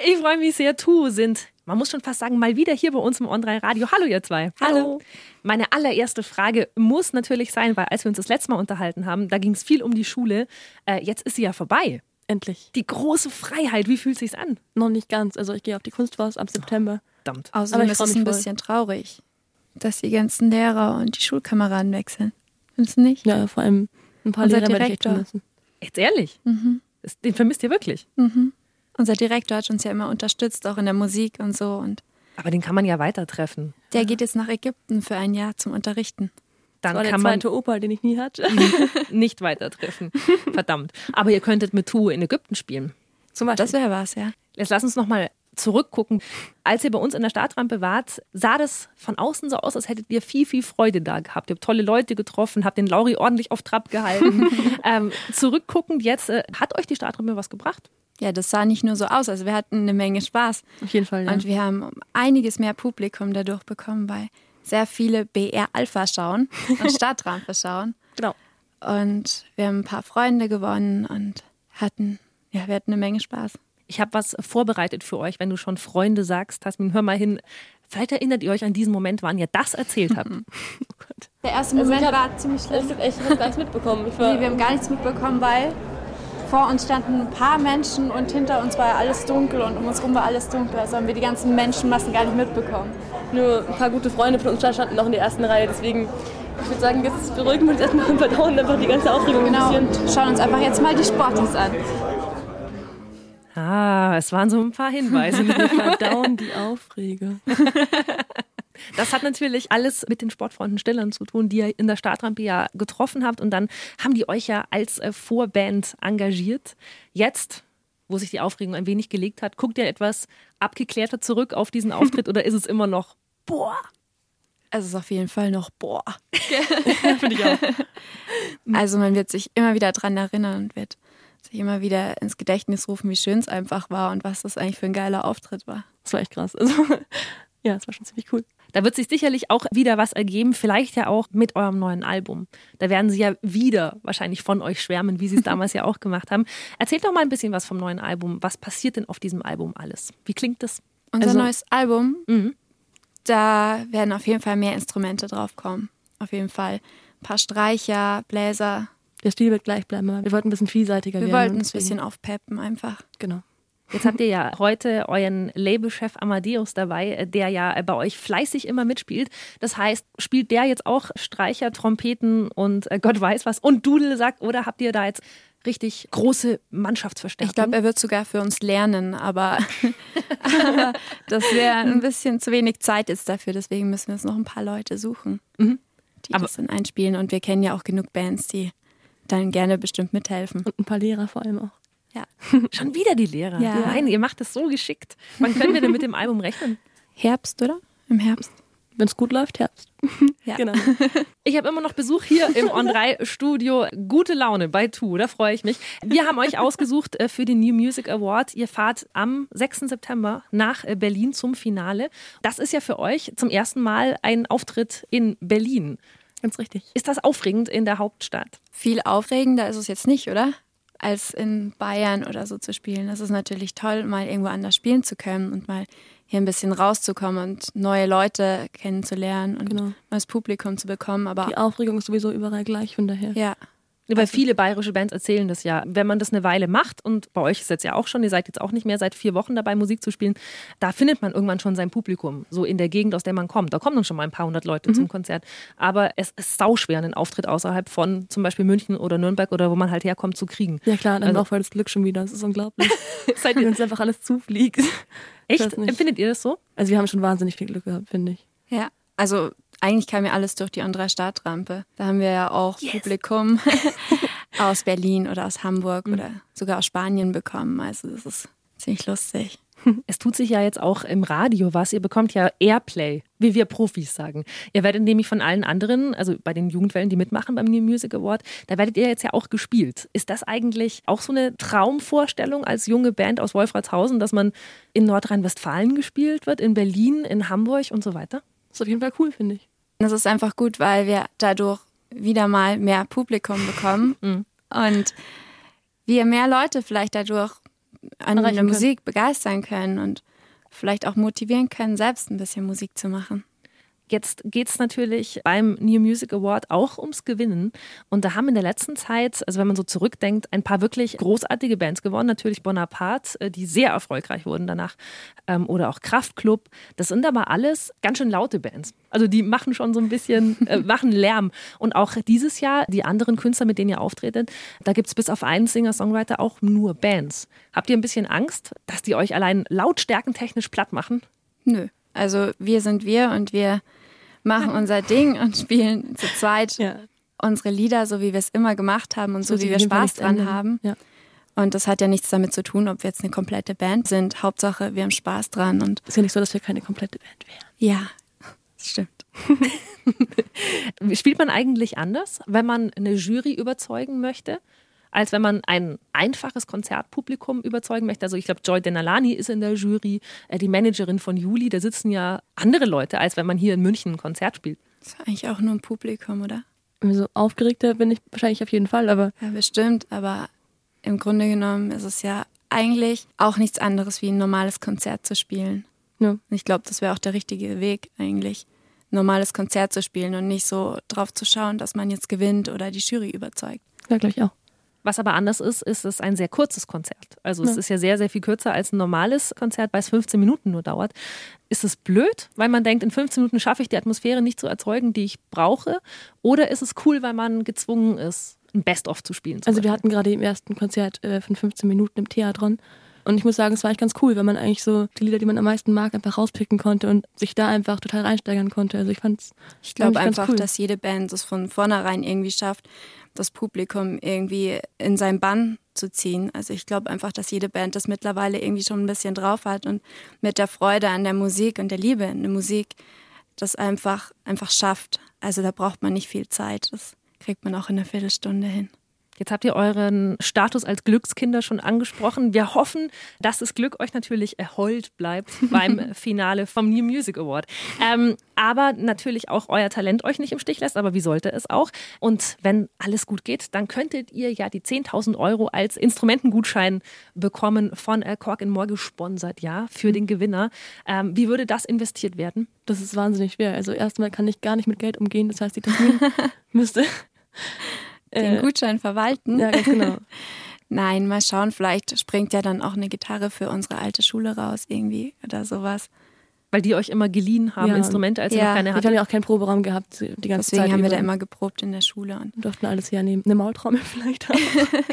Ich freue mich sehr. Tu sind, man muss schon fast sagen, mal wieder hier bei uns im On3 Radio. Hallo ihr zwei. Hallo. Meine allererste Frage muss natürlich sein, weil als wir uns das letzte Mal unterhalten haben, da ging es viel um die Schule. Jetzt ist sie ja vorbei. Endlich. Die große Freiheit, wie fühlt es sich an? Noch nicht ganz. Also ich gehe auf die Kunstfaust ab September. Verdammt. Außerdem ist es ein bisschen traurig, dass die ganzen Lehrer und die Schulkameraden wechseln. Findest du nicht? Ja, vor allem ein paar Lehrer werde ich echt vermissen. Jetzt ehrlich? Mhm. Den vermisst ihr wirklich? Mhm. Unser Direktor hat uns ja immer unterstützt, auch in der Musik und so. Aber den kann man ja weiter treffen. Der geht jetzt nach Ägypten für ein Jahr zum Unterrichten. Dann das war kann der zweite Opa, den ich nie hatte. Nicht weiter treffen. Verdammt. Aber ihr könntet mit Tu in Ägypten spielen. Zum Beispiel. Das wäre was, ja. Jetzt lass uns nochmal zurückgucken. Als ihr bei uns in der Startrampe wart, sah das von außen so aus, als hättet ihr viel, viel Freude da gehabt. Ihr habt tolle Leute getroffen, habt den Lauri ordentlich auf Trab gehalten. Zurückguckend jetzt, hat euch die Startrampe was gebracht? Ja, das sah nicht nur so aus. Also wir hatten eine Menge Spaß. Auf jeden Fall, ja. Und wir haben einiges mehr Publikum dadurch bekommen, weil sehr viele BR Alpha schauen und Startrampe schauen. Genau. Und wir haben ein paar Freunde gewonnen und wir hatten eine Menge Spaß. Ich habe was vorbereitet für euch, wenn du schon Freunde sagst. Tasmin, hör mal hin. Vielleicht erinnert ihr euch an diesen Moment, wann ihr das erzählt habt. Oh Gott. Der erste Moment war ziemlich schlimm. Ich habe gar nichts mitbekommen. Wir haben gar nichts mitbekommen, weil vor uns standen ein paar Menschen und hinter uns war ja alles dunkel und um uns herum war alles dunkel. Also haben wir die ganzen Menschenmassen gar nicht mitbekommen. Nur ein paar gute Freunde von uns standen noch in der ersten Reihe. Deswegen, ich würde sagen, jetzt beruhigen wir uns erstmal und verdauen einfach die ganze Aufregung ein bisschen. Und schauen uns einfach jetzt mal die Sportis an. Es waren so ein paar Hinweise. Wir verdauen die Aufregung. Das hat natürlich alles mit den Sportfreunden Stillern zu tun, die ihr in der Startrampe ja getroffen habt. Und dann haben die euch ja als Vorband engagiert. Jetzt, wo sich die Aufregung ein wenig gelegt hat, guckt ihr etwas abgeklärter zurück auf diesen Auftritt oder ist es immer noch boah? Es ist auf jeden Fall noch boah. Finde ich auch. Also man wird sich immer wieder dran erinnern und wird sich immer wieder ins Gedächtnis rufen, wie schön es einfach war und was das eigentlich für ein geiler Auftritt war. Das war echt krass. Also, ja, das war schon ziemlich cool. Da wird sich sicherlich auch wieder was ergeben, vielleicht ja auch mit eurem neuen Album. Da werden sie ja wieder wahrscheinlich von euch schwärmen, wie sie es damals ja auch gemacht haben. Erzählt doch mal ein bisschen was vom neuen Album. Was passiert denn auf diesem Album alles? Wie klingt das? Unser neues Album, da werden auf jeden Fall mehr Instrumente drauf kommen. Auf jeden Fall ein paar Streicher, Bläser. Der Stil wird gleich bleiben. Wir wollten ein bisschen vielseitiger werden. Wir wollten uns ein bisschen aufpeppen einfach. Genau. Jetzt habt ihr ja heute euren Labelchef Amadeus dabei, der ja bei euch fleißig immer mitspielt. Das heißt, spielt der jetzt auch Streicher, Trompeten und Gott weiß was und Dudelsack oder habt ihr da jetzt richtig große Mannschaftsverstärkung? Ich glaube, er wird sogar für uns lernen, aber das wäre ein bisschen zu wenig Zeit jetzt dafür. Deswegen müssen wir uns noch ein paar Leute suchen, die das dann einspielen. Und wir kennen ja auch genug Bands, die dann gerne bestimmt mithelfen. Und ein paar Lehrer vor allem auch. Ja. Schon wieder die Lehrer. Ja. Nein, ihr macht das so geschickt. Wann können wir denn mit dem Album rechnen? Herbst, oder? Im Herbst. Wenn es gut läuft, Herbst. Ja. Genau. Ich habe immer noch Besuch hier im On3-Studio. Gute Laune bei Tu, da freue ich mich. Wir haben euch ausgesucht für den New Music Award. Ihr fahrt am 6. September nach Berlin zum Finale. Das ist ja für euch zum ersten Mal ein Auftritt in Berlin. Ganz richtig. Ist das aufregend in der Hauptstadt? Viel aufregender ist es jetzt nicht, oder? Als in Bayern oder so zu spielen. Das ist natürlich toll, mal irgendwo anders spielen zu können und mal hier ein bisschen rauszukommen und neue Leute kennenzulernen und neues Publikum zu bekommen. Aber die Aufregung ist sowieso überall gleich, von daher. Ja. Weil viele bayerische Bands erzählen das ja. Wenn man das eine Weile macht, und bei euch ist es jetzt ja auch schon, ihr seid jetzt auch nicht mehr seit 4 Wochen dabei, Musik zu spielen, da findet man irgendwann schon sein Publikum, so in der Gegend, aus der man kommt. Da kommen dann schon mal ein paar hundert Leute zum Konzert. Aber es ist sauschwer, einen Auftritt außerhalb von zum Beispiel München oder Nürnberg oder wo man halt herkommt, zu kriegen. Ja klar, dann auch voll das Glück schon wieder. Das ist unglaublich. Seit uns einfach alles zufliegt. Echt? Empfindet ihr das so? Also wir haben schon wahnsinnig viel Glück gehabt, finde ich. Ja, also eigentlich kam ja alles durch die On3 Startrampe. Da haben wir ja auch Publikum aus Berlin oder aus Hamburg oder sogar aus Spanien bekommen. Also das ist ziemlich lustig. Es tut sich ja jetzt auch im Radio was. Ihr bekommt ja Airplay, wie wir Profis sagen. Ihr werdet nämlich von allen anderen, also bei den Jugendwellen, die mitmachen beim New Music Award, da werdet ihr jetzt ja auch gespielt. Ist das eigentlich auch so eine Traumvorstellung als junge Band aus Wolfratshausen, dass man in Nordrhein-Westfalen gespielt wird, in Berlin, in Hamburg und so weiter? Das ist auf jeden Fall cool, finde ich. Das ist einfach gut, weil wir dadurch wieder mal mehr Publikum bekommen und wir mehr Leute vielleicht dadurch an der Musik begeistern können und vielleicht auch motivieren können, selbst ein bisschen Musik zu machen. Jetzt geht es natürlich beim New Music Award auch ums Gewinnen. Und da haben in der letzten Zeit, also wenn man so zurückdenkt, ein paar wirklich großartige Bands gewonnen. Natürlich Bonaparte, die sehr erfolgreich wurden danach. Oder auch Kraftklub. Das sind aber alles ganz schön laute Bands. Also die machen schon so ein bisschen, machen Lärm. Und auch dieses Jahr, die anderen Künstler, mit denen ihr auftretet, da gibt es bis auf einen Singer-Songwriter auch nur Bands. Habt ihr ein bisschen Angst, dass die euch allein lautstärkentechnisch platt machen? Nö. Also wir sind wir und wir machen unser Ding und spielen zu zweit unsere Lieder, so wie wir es immer gemacht haben und so wie wir Spaß dran haben. Ja. Und das hat ja nichts damit zu tun, ob wir jetzt eine komplette Band sind. Hauptsache, wir haben Spaß dran. Und ist ja nicht so, dass wir keine komplette Band wären. Ja, das stimmt. Spielt man eigentlich anders, wenn man eine Jury überzeugen möchte, als wenn man ein einfaches Konzertpublikum überzeugen möchte? Also ich glaube, Joy Denalani ist in der Jury, die Managerin von Juli, da sitzen ja andere Leute, als wenn man hier in München ein Konzert spielt. Das ist eigentlich auch nur ein Publikum, oder? So aufgeregter bin ich wahrscheinlich auf jeden Fall, aber... Ja, bestimmt, aber im Grunde genommen ist es ja eigentlich auch nichts anderes wie ein normales Konzert zu spielen. Ja. Ich glaube, das wäre auch der richtige Weg eigentlich, ein normales Konzert zu spielen und nicht so drauf zu schauen, dass man jetzt gewinnt oder die Jury überzeugt. Ja, gleich auch. Was aber anders ist es ein sehr kurzes Konzert. Also es ist ja sehr, sehr viel kürzer als ein normales Konzert, weil es 15 Minuten nur dauert. Ist es blöd, weil man denkt, in 15 Minuten schaffe ich die Atmosphäre nicht zu erzeugen, die ich brauche? Oder ist es cool, weil man gezwungen ist, ein Best-of zu spielen? Also wir hatten gerade im ersten Konzert von 15 Minuten im Theatron. Und ich muss sagen, es war eigentlich ganz cool, weil man eigentlich so die Lieder, die man am meisten mag, einfach rauspicken konnte und sich da einfach total reinsteigern konnte. Also ich glaube einfach, cool, dass jede Band es von vornherein irgendwie schafft, das Publikum irgendwie in seinen Bann zu ziehen. Also ich glaube einfach, dass jede Band das mittlerweile irgendwie schon ein bisschen drauf hat und mit der Freude an der Musik und der Liebe in der Musik das einfach schafft. Also da braucht man nicht viel Zeit. Das kriegt man auch in einer Viertelstunde hin. Jetzt habt ihr euren Status als Glückskinder schon angesprochen. Wir hoffen, dass das Glück euch natürlich erheult bleibt beim Finale vom New Music Award. Aber natürlich auch euer Talent euch nicht im Stich lässt, aber wie sollte es auch? Und wenn alles gut geht, dann könntet ihr ja die 10.000 € als Instrumentengutschein bekommen von Kork & More gesponsert, ja, für den Gewinner. Wie würde das investiert werden? Das ist wahnsinnig schwer. Also erstmal kann ich gar nicht mit Geld umgehen. Das heißt, die Tasmin müsste... den Gutschein verwalten. Ja, ganz genau. Nein, mal schauen, vielleicht springt ja dann auch eine Gitarre für unsere alte Schule raus irgendwie oder sowas. Weil die euch immer geliehen haben, Instrumente, als ihr noch keine hattet. Wir haben ja auch keinen Proberaum gehabt die ganze Zeit. Deswegen haben wir da immer geprobt in der Schule. Und durften alles hernehmen. Eine Maultrommel vielleicht auch.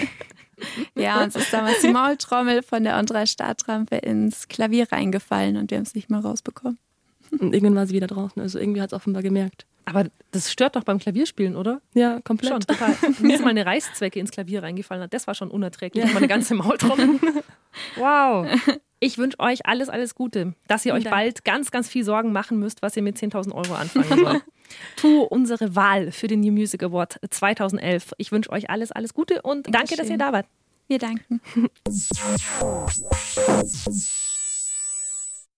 Ja, uns ist damals die Maultrommel von der Andrea Startrampe ins Klavier reingefallen und wir haben es nicht mehr rausbekommen. Und irgendwann war sie wieder draußen, also irgendwie hat es offenbar gemerkt. Aber das stört doch beim Klavierspielen, oder? Ja, komplett. Schon, total. Mir ist mal eine Reißzwecke ins Klavier reingefallen hat. Das war schon unerträglich. Ja. Meine ganze Maultrommel. Wow. Ich wünsche euch alles, alles Gute. Dass ihr euch bald ganz, ganz viel Sorgen machen müsst, was ihr mit 10.000 € anfangen sollt. Tu unsere Wahl für den New Music Award 2011. Ich wünsche euch alles, alles Gute und danke, dass ihr da wart. Wir danken.